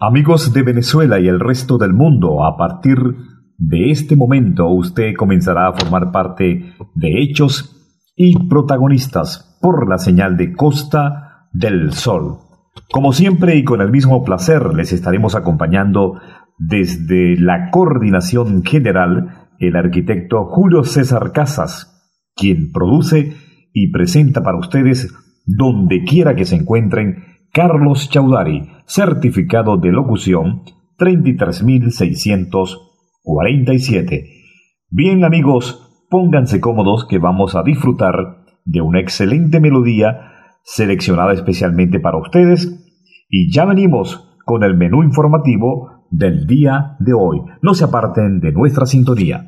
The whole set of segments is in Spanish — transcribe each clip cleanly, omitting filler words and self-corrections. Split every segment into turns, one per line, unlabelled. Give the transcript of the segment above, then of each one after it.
Amigos de Venezuela y el resto del mundo, a partir de este momento usted comenzará a formar parte de hechos y protagonistas por la señal de Costa del Sol. Como siempre y con el mismo placer les estaremos acompañando desde la coordinación general el arquitecto Julio César Casas, quien produce y presenta para ustedes donde quiera que se encuentren Carlos Chaudhary, certificado de locución 33.647. Bien amigos, pónganse cómodos que vamos a disfrutar de una excelente melodía seleccionada especialmente para ustedes y ya venimos con el menú informativo del día de hoy. No se aparten de nuestra sintonía.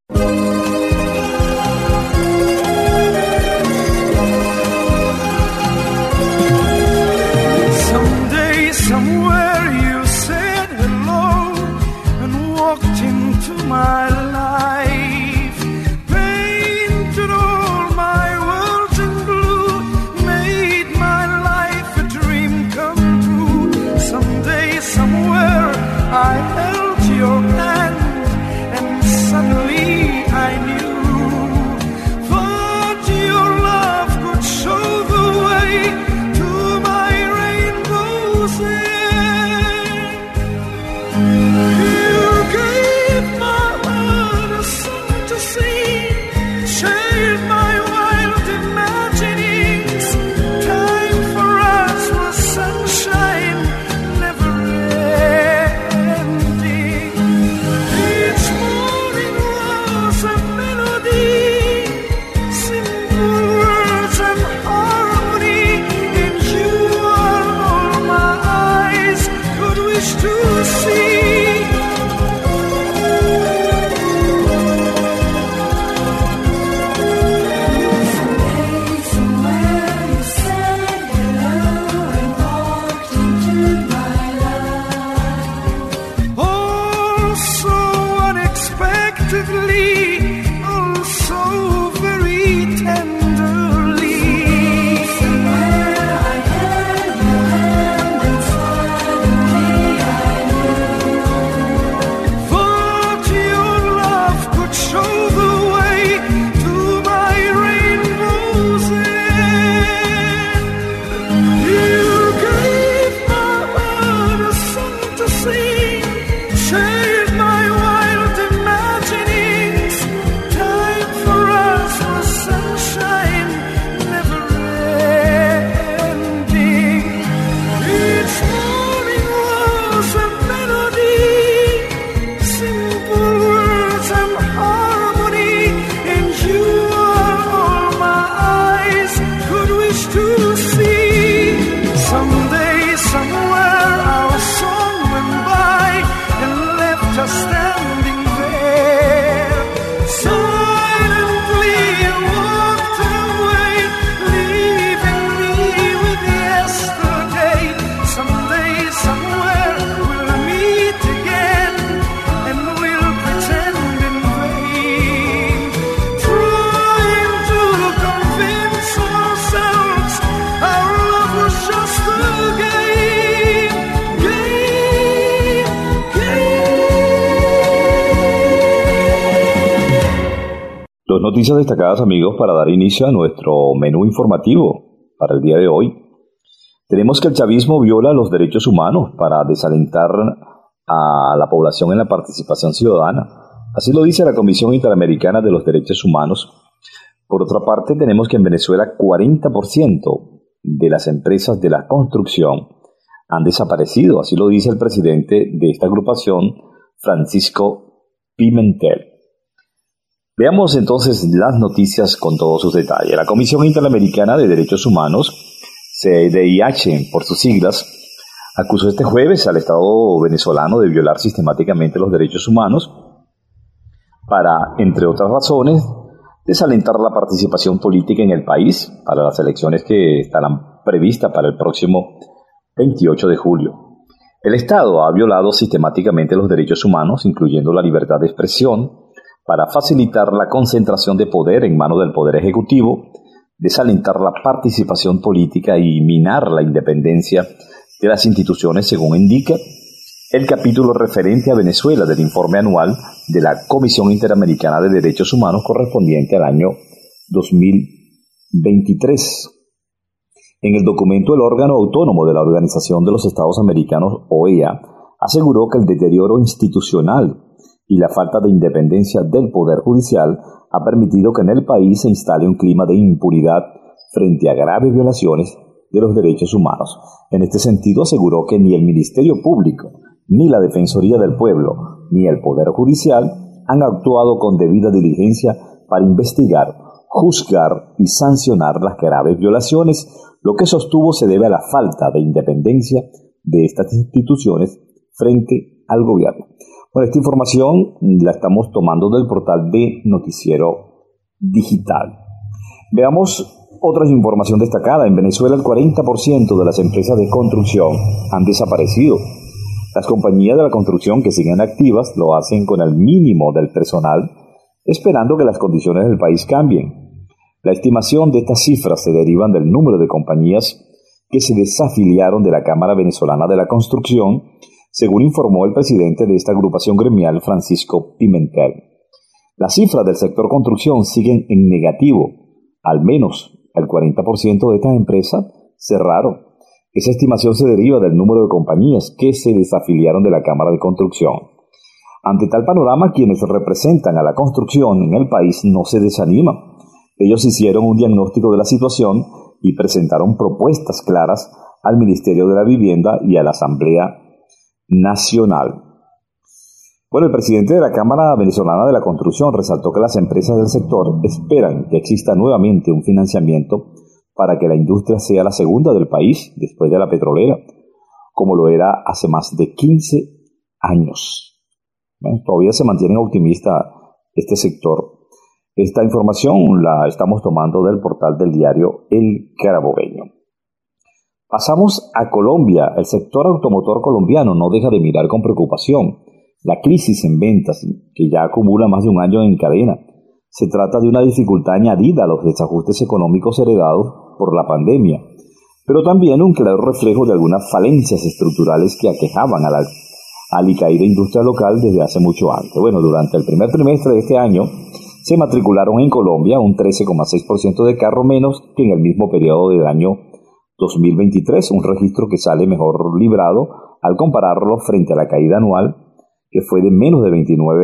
Noticias destacadas, amigos, para dar inicio a nuestro menú informativo para el día de hoy. Tenemos que el chavismo viola los derechos humanos para desalentar a la población en la participación ciudadana. Así lo dice la Comisión Interamericana de los Derechos Humanos. Por otra parte, tenemos que en Venezuela 40% de las empresas de la construcción han desaparecido. Así lo dice el presidente de esta agrupación, Francisco Pimentel. Veamos entonces las noticias con todos sus detalles. La Comisión Interamericana de Derechos Humanos, CIDH por sus siglas, acusó este jueves al Estado venezolano de violar sistemáticamente los derechos humanos para, entre otras razones, desalentar la participación política en el país para las elecciones que estarán previstas para el próximo 28 de julio. El Estado ha violado sistemáticamente los derechos humanos, incluyendo la libertad de expresión, para facilitar la concentración de poder en manos del Poder Ejecutivo, desalentar la participación política y minar la independencia de las instituciones, según indica el capítulo referente a Venezuela del informe anual de la Comisión Interamericana de Derechos Humanos correspondiente al año 2023. En el documento, el órgano autónomo de la Organización de los Estados Americanos, OEA, aseguró que el deterioro institucional y la falta de independencia del Poder Judicial ha permitido que en el país se instale un clima de impunidad frente a graves violaciones de los derechos humanos. En este sentido, aseguró que ni el Ministerio Público, ni la Defensoría del Pueblo, ni el Poder Judicial han actuado con debida diligencia para investigar, juzgar y sancionar las graves violaciones, lo que sostuvo se debe a la falta de independencia de estas instituciones frente al gobierno. Bueno, esta información la estamos tomando del portal de Noticiero Digital. Veamos otra información destacada. En Venezuela, el 40% de las empresas de construcción han desaparecido. Las compañías de la construcción que siguen activas lo hacen con el mínimo del personal, esperando que las condiciones del país cambien. La estimación de estas cifras se derivan del número de compañías que se desafiliaron de la Cámara Venezolana de la Construcción, según informó el presidente de esta agrupación gremial, Francisco Pimentel. Las cifras del sector construcción siguen en negativo. Al menos el 40% de estas empresas cerraron. Esa estimación se deriva del número de compañías que se desafiliaron de la Cámara de Construcción. Ante tal panorama, quienes representan a la construcción en el país no se desaniman. Ellos hicieron un diagnóstico de la situación y presentaron propuestas claras al Ministerio de la Vivienda y a la Asamblea Nacional. Bueno, el presidente de la Cámara Venezolana de la Construcción resaltó que las empresas del sector esperan que exista nuevamente un financiamiento para que la industria sea la segunda del país después de la petrolera, como lo era hace más de 15 años. Bueno, todavía se mantiene optimista este sector. Esta información la estamos tomando del portal del diario El Carabobeño. Pasamos a Colombia. El sector automotor colombiano no deja de mirar con preocupación la crisis en ventas, que ya acumula más de un año en cadena. Se trata de una dificultad añadida a los desajustes económicos heredados por la pandemia, pero también un claro reflejo de algunas falencias estructurales que aquejaban a la alicaída industria local desde hace mucho antes. Bueno, durante el primer trimestre de este año se matricularon en Colombia un 13,6% de carros menos que en el mismo periodo del año 2023, un registro que sale mejor librado al compararlo frente a la caída anual, que fue de menos de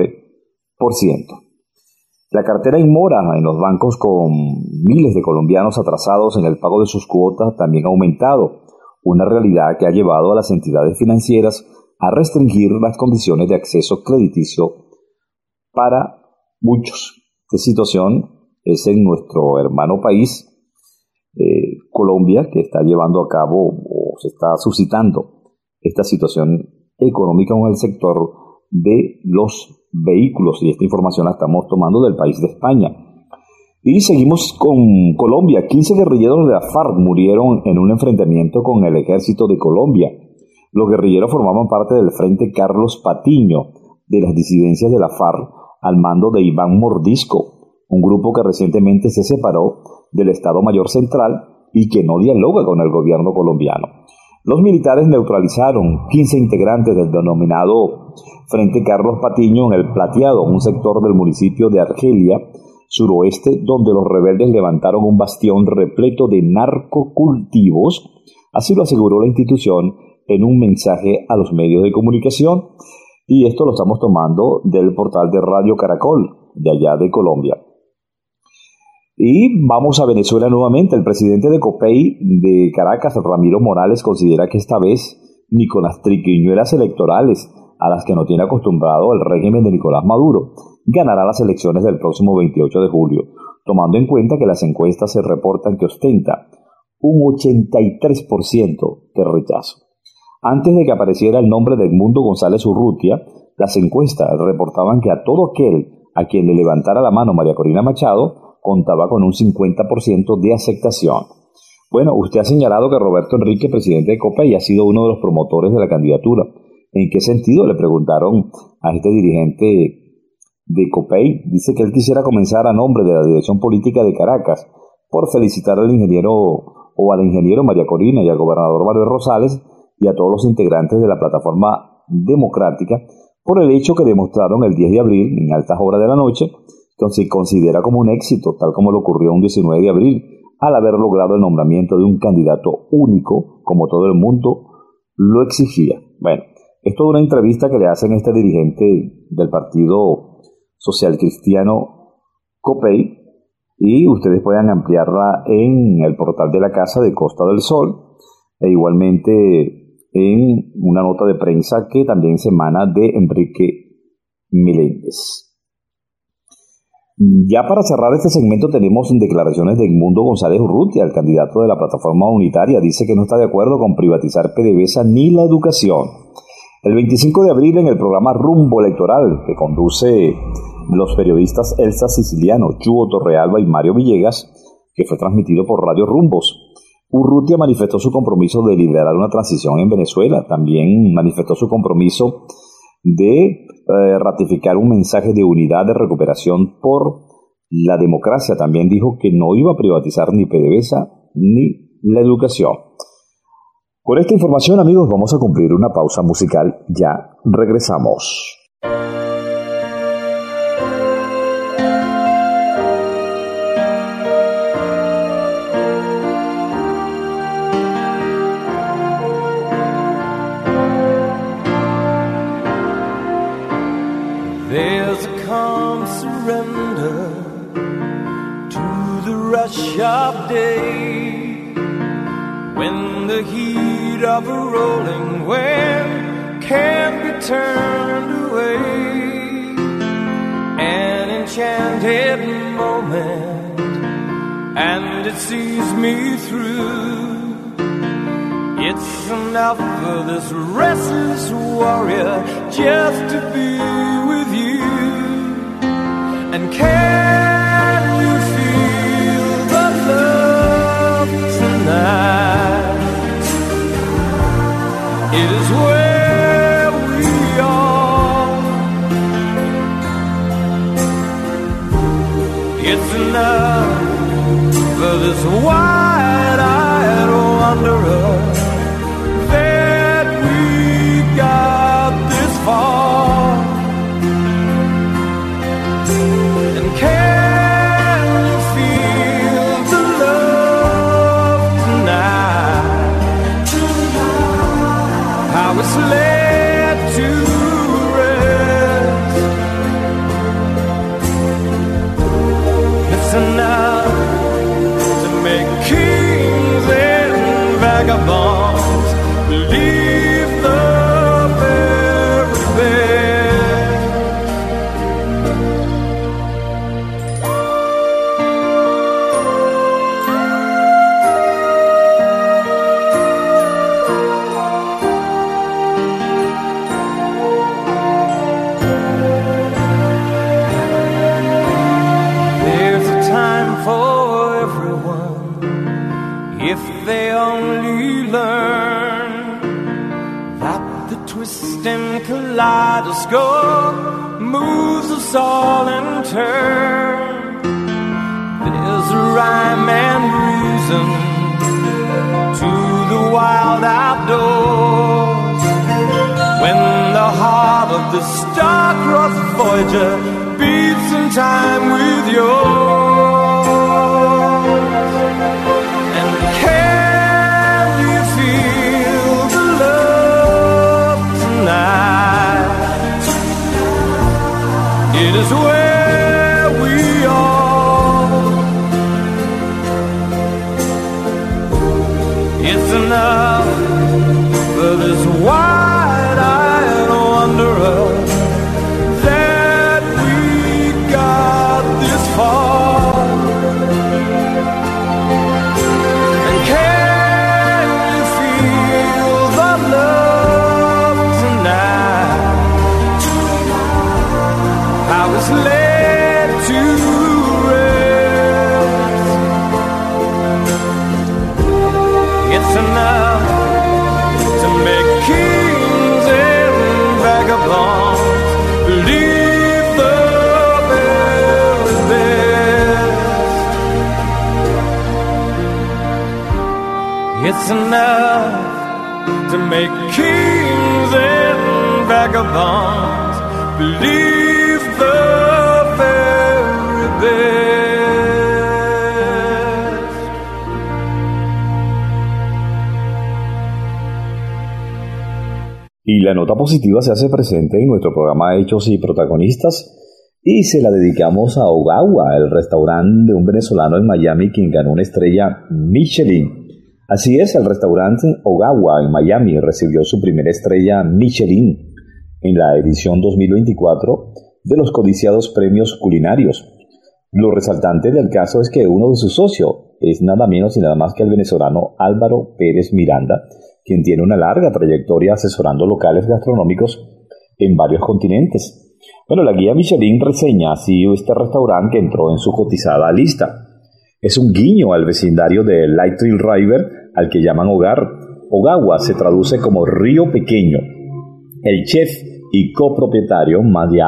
29%. La cartera en mora en los bancos, con miles de colombianos atrasados en el pago de sus cuotas, también ha aumentado, una realidad que ha llevado a las entidades financieras a restringir las condiciones de acceso crediticio para muchos. Esta situación es en nuestro hermano país, Colombia, que está llevando a cabo o se está suscitando esta situación económica en el sector de los vehículos, y esta información la estamos tomando del país de España. Y seguimos con Colombia. 15 guerrilleros de la FARC murieron en un enfrentamiento con el ejército de Colombia. Los guerrilleros formaban parte del Frente Carlos Patiño de las disidencias de la FARC al mando de Iván Mordisco, un grupo que recientemente se separó del Estado Mayor Central y que no dialoga con el gobierno colombiano. Los militares neutralizaron 15 integrantes del denominado Frente Carlos Patiño en el Plateado, un sector del municipio de Argelia, suroeste, donde los rebeldes levantaron un bastión repleto de narcocultivos. Así lo aseguró la institución en un mensaje a los medios de comunicación, y esto lo estamos tomando del portal de Radio Caracol, de allá de Colombia. Y vamos a Venezuela nuevamente. El presidente de COPEI de Caracas, Ramiro Morales, considera que esta vez ni con las triquiñuelas electorales a las que no tiene acostumbrado el régimen de Nicolás Maduro, ganará las elecciones del próximo 28 de julio, tomando en cuenta que las encuestas se reportan que ostenta un 83% de rechazo. Antes de que apareciera el nombre de Edmundo González Urrutia, las encuestas reportaban que a todo aquel a quien le levantara la mano María Corina Machado contaba con un 50% de aceptación. Bueno, usted ha señalado que Roberto Enrique, presidente de COPEI, ha sido uno de los promotores de la candidatura. ¿En qué sentido?, le preguntaron a este dirigente de COPEI. Dice que él quisiera comenzar a nombre de la dirección política de Caracas por felicitar al ingeniero María Corina y al gobernador Manuel Rosales y a todos los integrantes de la plataforma democrática por el hecho que demostraron el 10 de abril, en altas horas de la noche, que se considera como un éxito, tal como le ocurrió un 19 de abril, al haber logrado el nombramiento de un candidato único, como todo el mundo lo exigía. Bueno, esto es una entrevista que le hacen a este dirigente del Partido Social Cristiano, Copey, y ustedes pueden ampliarla en el portal de la Casa de Costa del Sol, e igualmente en una nota de prensa que también se emana de Enrique Meléndez. Ya para cerrar este segmento tenemos declaraciones de Edmundo González Urrutia, el candidato de la Plataforma Unitaria. Dice que no está de acuerdo con privatizar PDVSA ni la educación. El 25 de abril, en el programa Rumbo Electoral, que conduce los periodistas Elsa Siciliano, Chuo Torrealba y Mario Villegas, que fue transmitido por Radio Rumbos, Urrutia manifestó su compromiso de liderar una transición en Venezuela. También manifestó su compromiso de ratificar un mensaje de unidad de recuperación por la democracia. También dijo que no iba a privatizar ni PDVSA ni la educación. Con esta información, amigos, vamos a cumplir una pausa musical. Ya regresamos.
There's a calm surrender to the rush of day, when the heat of a rolling wave can't be turned away. An enchanted moment, and it sees me through. It's enough for this restless warrior just to be with you. And can you feel the love tonight? It is where we are. It's enough for this wide-eyed wanderer that we got this far. And can you feel the love tonight? How it's led to rest. It's enough to make kings and vagabonds believe the very best. There's a time for everyone if they only learn that the twisting kaleidoscope moves us all in turn. There's a rhyme and reason to the wild outdoors, when the heart of the star-crossed Voyager beats in time with yours. And can you feel the love tonight? It is where we are. It's enough for this wide-eyed wanderer that we got this far. And can you feel the love tonight? How it's led to rest. It's enough to make kings and vagabonds believe the very best. It's enough to make kings and pythons believe the very best.
Y la nota positiva se hace presente en nuestro programa Hechos y Protagonistas y se la dedicamos a Ogawa, el restaurante de un venezolano en Miami quien ganó una estrella Michelin. Así es, el restaurante Ogawa en Miami recibió su primera estrella Michelin en la edición 2024 de los codiciados premios culinarios. Lo resaltante del caso es que uno de sus socios es nada menos y nada más que el venezolano Álvaro Pérez Miranda, quien tiene una larga trayectoria asesorando locales gastronómicos en varios continentes. Bueno, la guía Michelin reseña así este restaurante que entró en su cotizada lista. Es un guiño al vecindario de Little River, al que llaman hogar. Ogawa se traduce como río pequeño. El chef y copropietario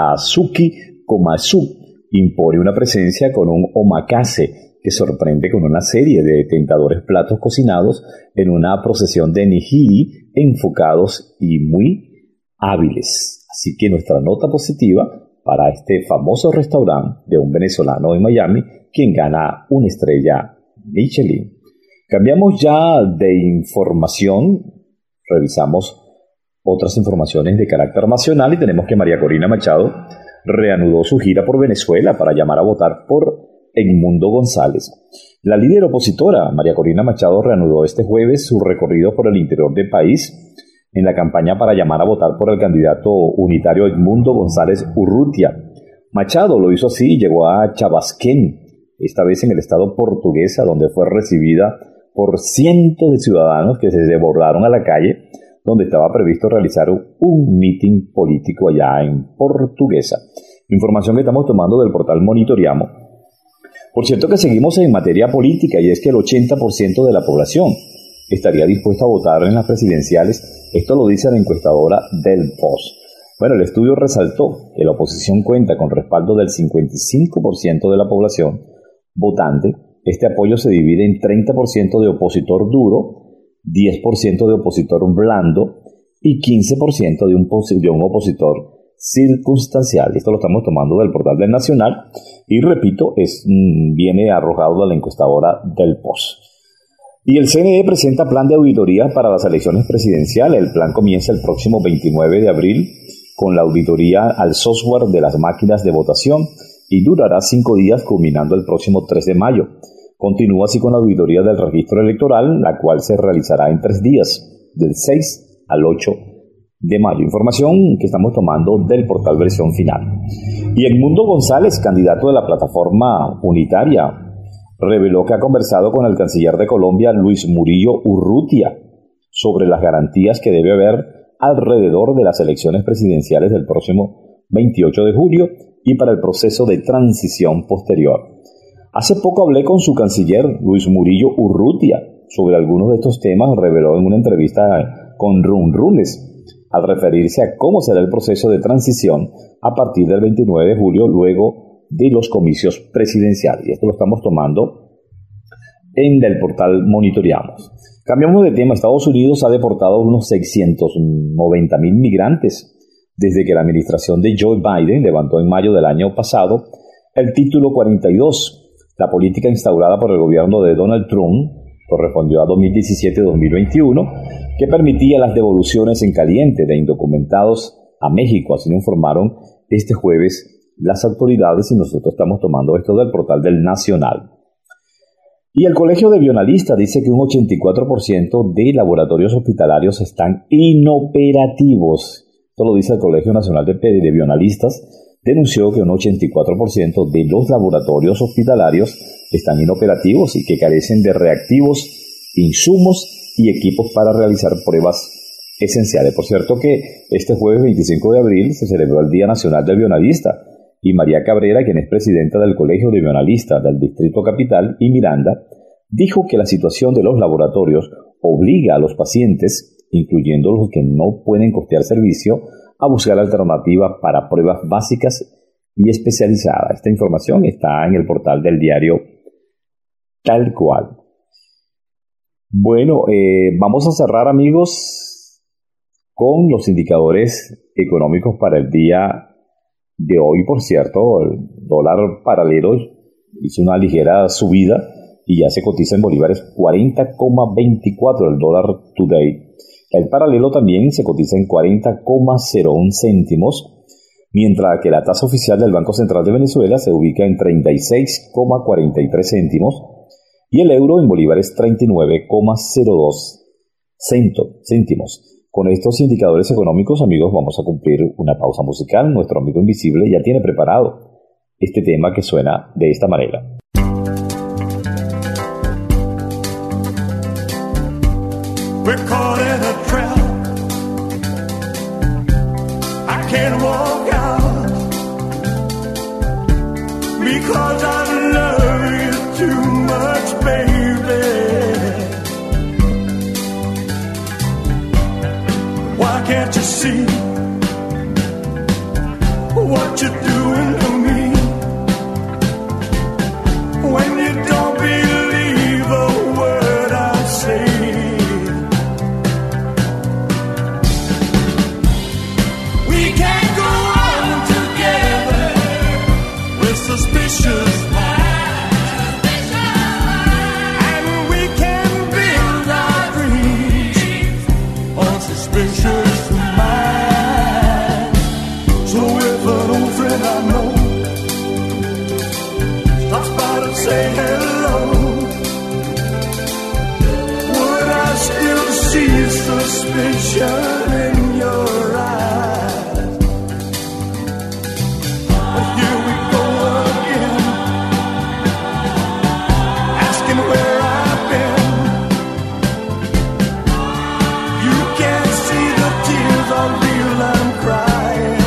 Mayasuki Komatsu impone una presencia con un omakase que sorprende con una serie de tentadores platos cocinados en una procesión de nigiri enfocados y muy hábiles. Así que nuestra nota positiva para este famoso restaurante de un venezolano en Miami, quien gana una estrella Michelin. Cambiamos ya de información, revisamos otras informaciones de carácter nacional y tenemos que María Corina Machado reanudó su gira por Venezuela para llamar a votar por Edmundo González. La líder opositora María Corina Machado reanudó este jueves su recorrido por el interior del país en la campaña para llamar a votar por el candidato unitario Edmundo González Urrutia. Machado lo hizo así y llegó a Chabasquén, esta vez en el estado Portuguesa, donde fue recibida por cientos de ciudadanos que se desbordaron a la calle, donde estaba previsto realizar un mitin político allá en Portuguesa. Información que estamos tomando del portal Monitoriamo. Por cierto que seguimos en materia política y es que el 80% de la población estaría dispuesta a votar en las presidenciales. Esto lo dice la encuestadora Del Post. Bueno, el estudio resaltó que la oposición cuenta con respaldo del 55% de la población votante. Este apoyo se divide en 30% de opositor duro, 10% de opositor blando y 15% de un opositor circunstancial. Esto lo estamos tomando del portal del Nacional y repito, viene arrojado de la encuestadora Del Post. Y el CNE presenta plan de auditoría para las elecciones presidenciales. El plan comienza el próximo 29 de abril con la auditoría al software de las máquinas de votación y durará 5 días culminando el próximo 3 de mayo. Continúa así con la auditoría del registro electoral, la cual se realizará en 3 días, del 6 al 8 de mayo. Información que estamos tomando del portal Versión Final. Y Edmundo González, candidato de la plataforma unitaria, reveló que ha conversado con el canciller de Colombia, Luis Murillo Urrutia, sobre las garantías que debe haber alrededor de las elecciones presidenciales del próximo 28 de julio y para el proceso de transición posterior. Hace poco hablé con su canciller, Luis Murillo Urrutia, sobre algunos de estos temas, reveló en una entrevista con Run Runes, al referirse a cómo será el proceso de transición a partir del 29 de julio, luego de los comicios presidenciales. Y esto lo estamos tomando en el portal Monitoriamos. Cambiamos de tema. Estados Unidos ha deportado unos 690,000 migrantes desde que la administración de Joe Biden levantó en mayo del año pasado el título 42. La política instaurada por el gobierno de Donald Trump correspondió a 2017-2021, que permitía las devoluciones en caliente de indocumentados a México. Así lo informaron este jueves las autoridades y nosotros estamos tomando esto del portal del Nacional. Y el Colegio de Bionalistas dice que un 84% de laboratorios hospitalarios están inoperativos. Esto lo dice el Colegio Nacional de Bionalistas. Denunció que un 84% de los laboratorios hospitalarios están inoperativos y que carecen de reactivos, insumos y equipos para realizar pruebas esenciales. Por cierto que este jueves 25 de abril se celebró el Día Nacional del Bionalista y María Cabrera, quien es presidenta del Colegio de Bionalistas del Distrito Capital y Miranda, dijo que la situación de los laboratorios obliga a los pacientes, incluyendo los que no pueden costear servicio, a buscar alternativas para pruebas básicas y especializadas. Esta información está en el portal del diario Tal Cual. Bueno, vamos a cerrar, amigos, con los indicadores económicos para el día de hoy. Por cierto, el dólar paralelo hizo una ligera subida y ya se cotiza en bolívares 40,24 el dólar today. El paralelo también se cotiza en 40,01 céntimos, mientras que la tasa oficial del Banco Central de Venezuela se ubica en 36,43 céntimos y el euro en bolívares 39,02 céntimos. Con estos indicadores económicos, amigos, vamos a cumplir una pausa musical. Nuestro amigo invisible ya tiene preparado este tema que suena de esta manera.
We're caught in a trap. I can't walk out because I love you too much, baby. Why can't you see what you're doing to me when you don't believe a word I say? Suspicious minds, and we can build our dreams on suspicious minds. So if an old friend I know stops by to say hello, would I still see suspicion in your eyes? But here we go. Where I've been, you can't see the tears I feel I'm crying.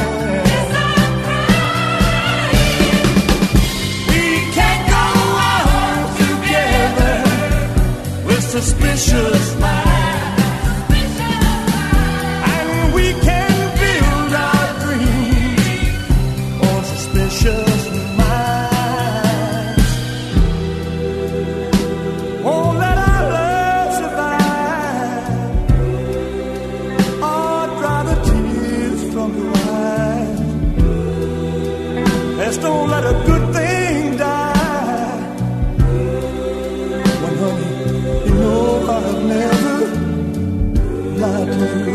We can't go on together with suspicious minds, and we can build our dreams on suspicious minds. Won't let our love survive, or dry the tears from your eyes. Let's don't let a good thing die. Well, honey, you know I've never lied to you.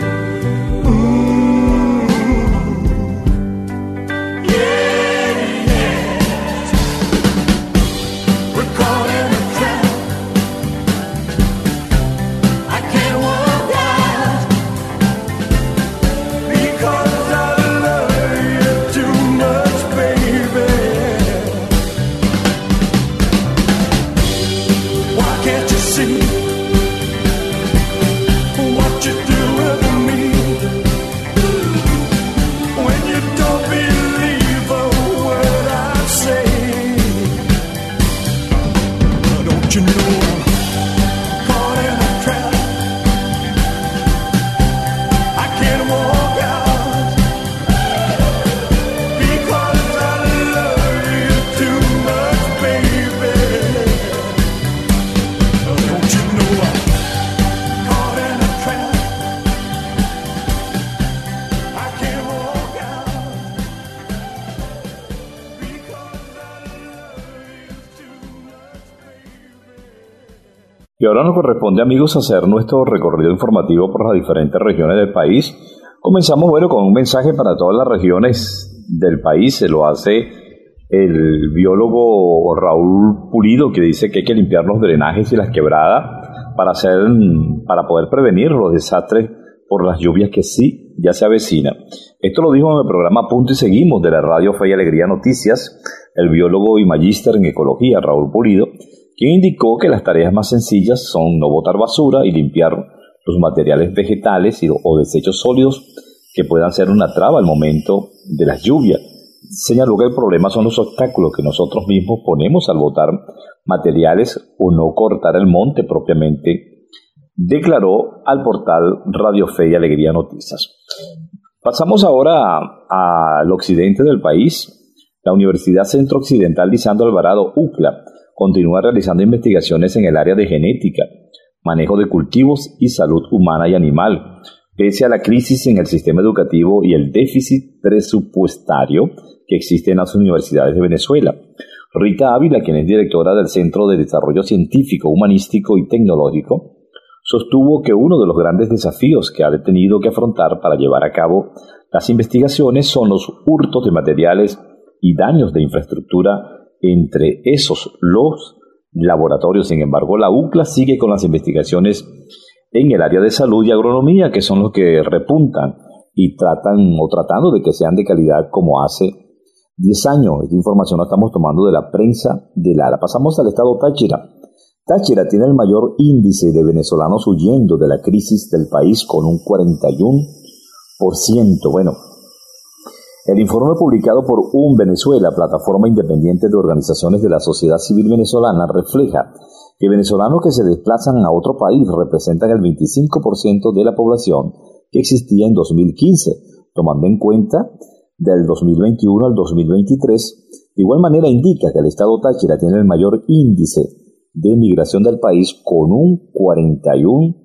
Y ahora nos corresponde, amigos, hacer nuestro recorrido informativo por las diferentes regiones del país. Comenzamos, con un mensaje para todas las regiones del país. Se lo hace el biólogo Raúl Pulido, que dice que hay que limpiar los drenajes y las quebradas para poder prevenir los desastres por las lluvias que sí ya se avecinan. Esto lo dijo en el programa Punto y Seguimos de la Radio Fe y Alegría Noticias el biólogo y magíster en ecología Raúl Pulido, quien indicó que las tareas más sencillas son no botar basura y limpiar los materiales vegetales o desechos sólidos que puedan ser una traba al momento de las lluvias. Señaló que el problema son los obstáculos que nosotros mismos ponemos al botar materiales o no cortar el monte propiamente, declaró al portal Radio Fe y Alegría Noticias. Pasamos ahora al occidente del país. La Universidad Centro Occidental Lisandro Alvarado, UCLA, continúa realizando investigaciones en el área de genética, manejo de cultivos y salud humana y animal. pese a la crisis en el sistema educativo y el déficit presupuestario que existe en las universidades de Venezuela. Rita Ávila, quien es directora del Centro de Desarrollo Científico, Humanístico y Tecnológico, sostuvo que uno de los grandes desafíos que ha tenido que afrontar para llevar a cabo las investigaciones son los hurtos de materiales y daños de infraestructura, entre esos los laboratorios. Sin embargo, la UCLA sigue con las investigaciones en el área de salud y agronomía, que son los que repuntan y tratando de que sean de calidad como hace 10 años. Esta información la estamos tomando de la prensa de Lara. Pasamos al estado Táchira. Táchira tiene el mayor índice de venezolanos huyendo de la crisis del país con un 41%. Bueno, el informe publicado por UN Venezuela, plataforma independiente de organizaciones de la sociedad civil venezolana, refleja que venezolanos que se desplazan a otro país representan el 25% de la población que existía en 2015, tomando en cuenta del 2021 al 2023. De igual manera indica que el estado Táchira tiene el mayor índice de migración del país con un 41%.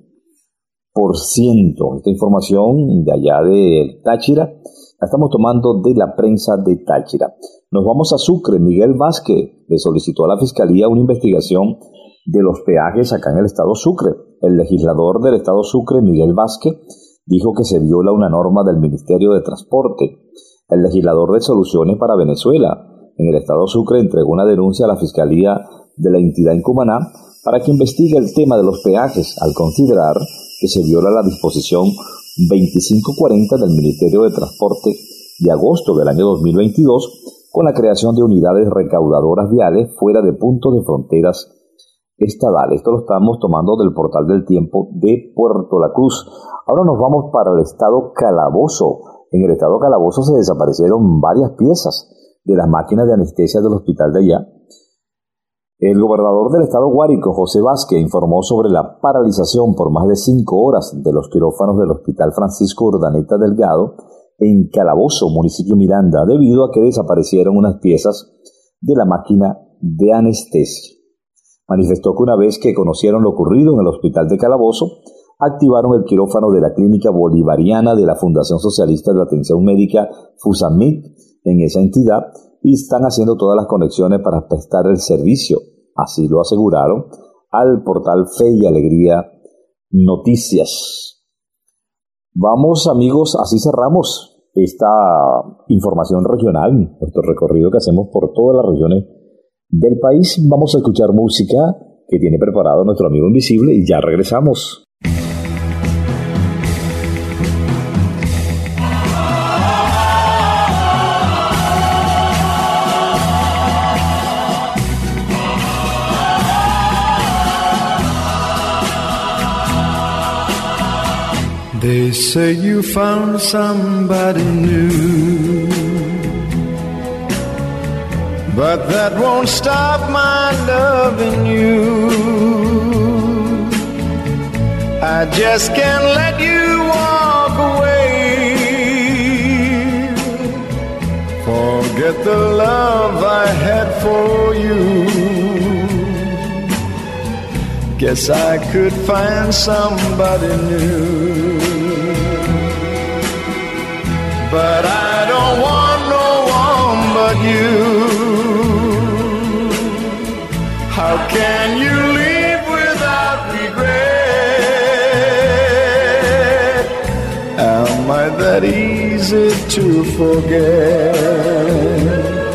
Esta información de allá de Táchira la estamos tomando de la prensa de Táchira. Nos vamos a Sucre. Miguel Vázquez le solicitó a la Fiscalía una investigación de los peajes acá en el estado Sucre. El legislador del estado Sucre, Miguel Vázquez, dijo que se viola una norma del Ministerio de Transporte. El legislador de Soluciones para Venezuela en el estado Sucre entregó una denuncia a la Fiscalía de la entidad en Cumaná para que investigue el tema de los peajes, al considerar que se viola la disposición 2540 del Ministerio de Transporte de agosto del año 2022 con la creación de unidades recaudadoras viales fuera de puntos de fronteras estadales. Esto lo estamos tomando del portal del Tiempo de Puerto La Cruz. Ahora nos vamos para el estado Calabozo. En el estado Calabozo se desaparecieron varias piezas de las máquinas de anestesia del hospital de allá. El gobernador del estado Guárico, José Vázquez, informó sobre la paralización por más de 5 horas de los quirófanos del Hospital Francisco Urdaneta Delgado en Calabozo, municipio Miranda, debido a que desaparecieron unas piezas de la máquina de anestesia. Manifestó que una vez que conocieron lo ocurrido en el hospital de Calabozo, activaron el quirófano de la Clínica Bolivariana de la Fundación Socialista de Atención Médica FUSAMIT en esa entidad y están haciendo todas las conexiones para prestar el servicio. Así lo aseguraron al portal Fe y Alegría Noticias. Vamos, amigos, así cerramos esta información regional, nuestro recorrido que hacemos por todas las regiones del país. Vamos a escuchar música que tiene preparado nuestro amigo invisible y ya regresamos.
They say you found somebody new, but that won't stop my loving you. I just can't let you walk away. Forget the love I had for you. Guess I could find somebody new. But I don't want no one but you. How can you leave without regret? Am I that easy to forget?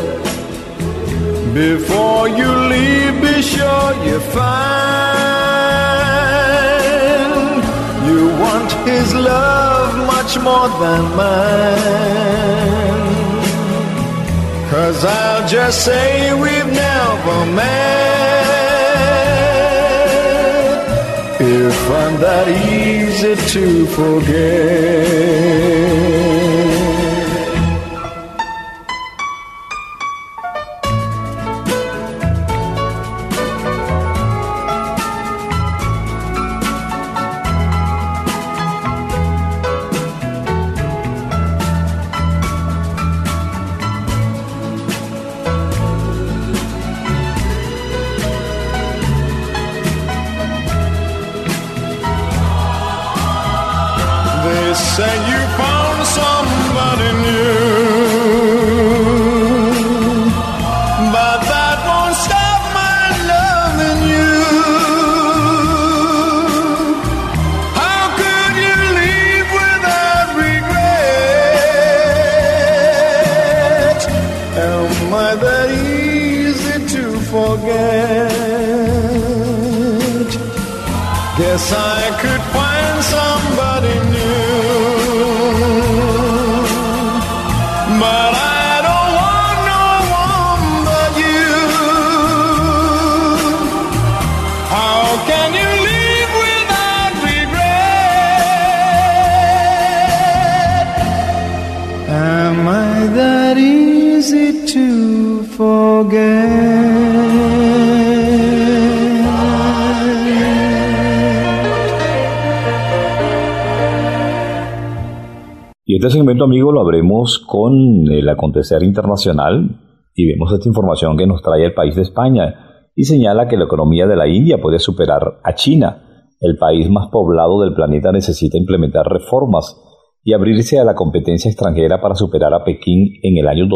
Before you leave, be sure you find you want his love much more than mine. 'Cause I'll just say we've never met if I'm that easy to forget. could find somebody new. But I don't want no one but you. How can you live without regret? Am I that easy to forget?
Y este segmento, amigo, lo abremos con el acontecer internacional y vemos esta información que nos trae el país de España y señala que la economía de la India puede superar a China. El país más poblado del planeta necesita implementar reformas y abrirse a la competencia extranjera para superar a Pekín en el año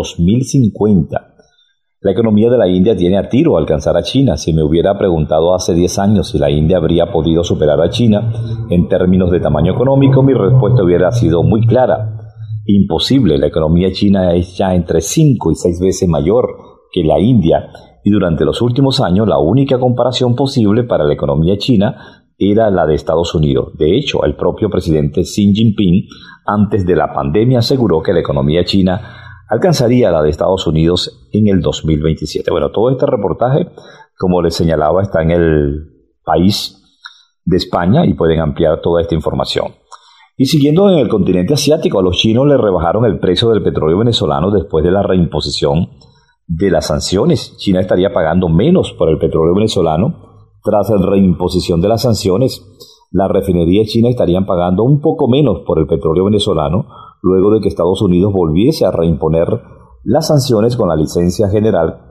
2050. La economía de la India tiene a tiro a alcanzar a China. Si me hubiera preguntado hace 10 años si la India habría podido superar a China en términos de tamaño económico, mi respuesta hubiera sido muy clara. Imposible. La economía china es ya entre 5 y 6 veces mayor que la India, y durante los últimos años la única comparación posible para la economía china era la de Estados Unidos. De hecho, el propio presidente Xi Jinping, antes de la pandemia, aseguró que la economía china alcanzaría la de Estados Unidos en el 2027. Bueno, todo este reportaje, como les señalaba, está en el país de España y pueden ampliar toda esta información. Y siguiendo en el continente asiático, a los chinos les rebajaron el precio del petróleo venezolano después de la reimposición de las sanciones. China estaría pagando menos por el petróleo venezolano tras la reimposición de las sanciones. Las refinerías chinas estarían pagando un poco menos por el petróleo venezolano luego de que Estados Unidos volviese a reimponer las sanciones con la licencia general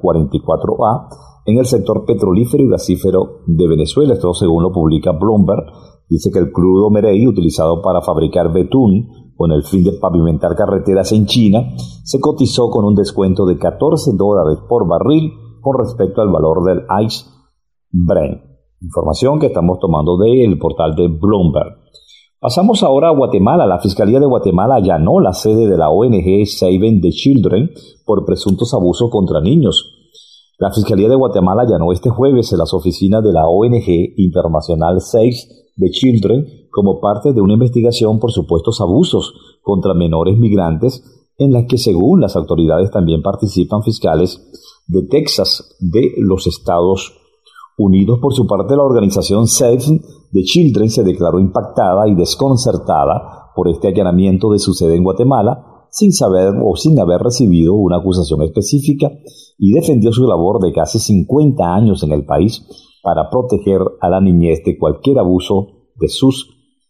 44A en el sector petrolífero y gasífero de Venezuela. Esto según lo publica Bloomberg. Dice que el crudo Merey, utilizado para fabricar betún con el fin de pavimentar carreteras en China, se cotizó con un descuento de $14 por barril con respecto al valor del ICE Brent. Información que estamos tomando del portal de Bloomberg. Pasamos ahora a Guatemala. La Fiscalía de Guatemala allanó la sede de la ONG Save the Children por presuntos abusos contra niños. La Fiscalía de Guatemala allanó este jueves en las oficinas de la ONG internacional Save the Children como parte de una investigación por supuestos abusos contra menores migrantes, en las que, según las autoridades, también participan fiscales de Texas, de los Estados Unidos. Por su parte, la organización Save the Children se declaró impactada y desconcertada por este allanamiento de su sede en Guatemala, sin saber o sin haber recibido una acusación específica, y defendió su labor de casi 50 años en el país para proteger a la niñez de cualquier abuso de sus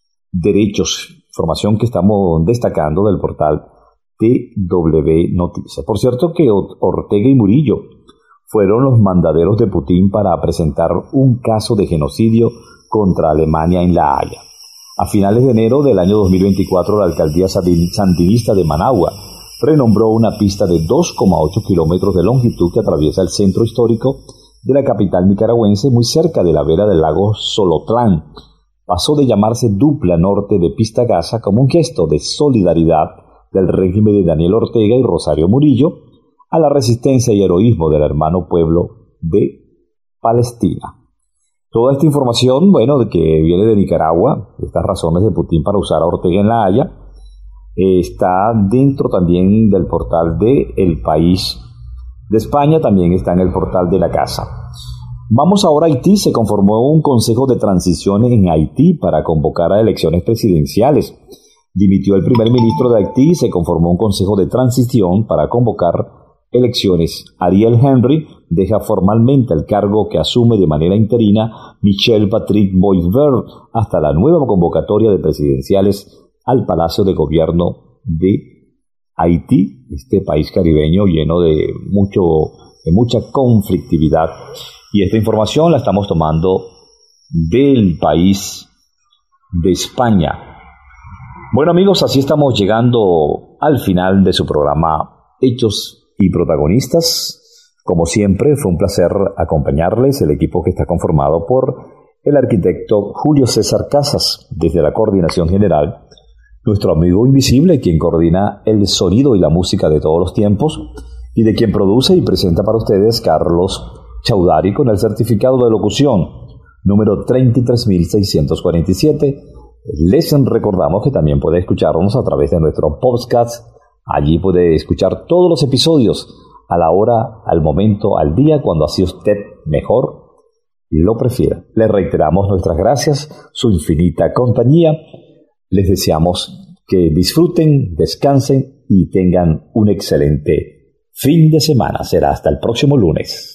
derechos. Información que estamos destacando del portal TW Noticias. Por cierto que Ortega y Murillo fueron los mandaderos de Putin para presentar un caso de genocidio contra Alemania en La Haya. A finales de enero del año 2024, la alcaldía sandinista de Managua renombró una pista de 2,8 kilómetros de longitud que atraviesa el centro histórico de la capital nicaragüense, muy cerca de la vera del lago Solotlán. Pasó de llamarse Dupla Norte de Pista Gaza como un gesto de solidaridad del régimen de Daniel Ortega y Rosario Murillo a la resistencia y heroísmo del hermano pueblo de Palestina. Toda esta información, de que viene de Nicaragua, estas razones de Putin para usar a Ortega en La Haya, está dentro también del portal de El País de España, también está en el portal de La Casa. Vamos ahora a Haití. Se conformó un consejo de transición en Haití para convocar a elecciones presidenciales. Dimitió el primer ministro de Haití y se conformó un consejo de transición para convocar elecciones. Ariel Henry deja formalmente el cargo que asume de manera interina Michel Patrick Boisvert hasta la nueva convocatoria de presidenciales al Palacio de Gobierno de Haití, este país caribeño lleno de mucha conflictividad. Y esta información la estamos tomando del País de España. Bueno, amigos, así estamos llegando al final de su programa Hechos y Protagonistas. Como siempre, fue un placer acompañarles, el equipo que está conformado por el arquitecto Julio César Casas, desde la Coordinación General, nuestro amigo invisible, quien coordina el sonido y la música de todos los tiempos, y de quien produce y presenta para ustedes Carlos Chaudhary, con el certificado de locución número 33.647. Les recordamos que también puede escucharnos a través de nuestro podcast. Allí puede escuchar todos los episodios a la hora, al momento, al día, cuando así usted mejor lo prefiera. Les reiteramos nuestras gracias, su infinita compañía. Les deseamos que disfruten, descansen y tengan un excelente fin de semana. Será hasta el próximo lunes.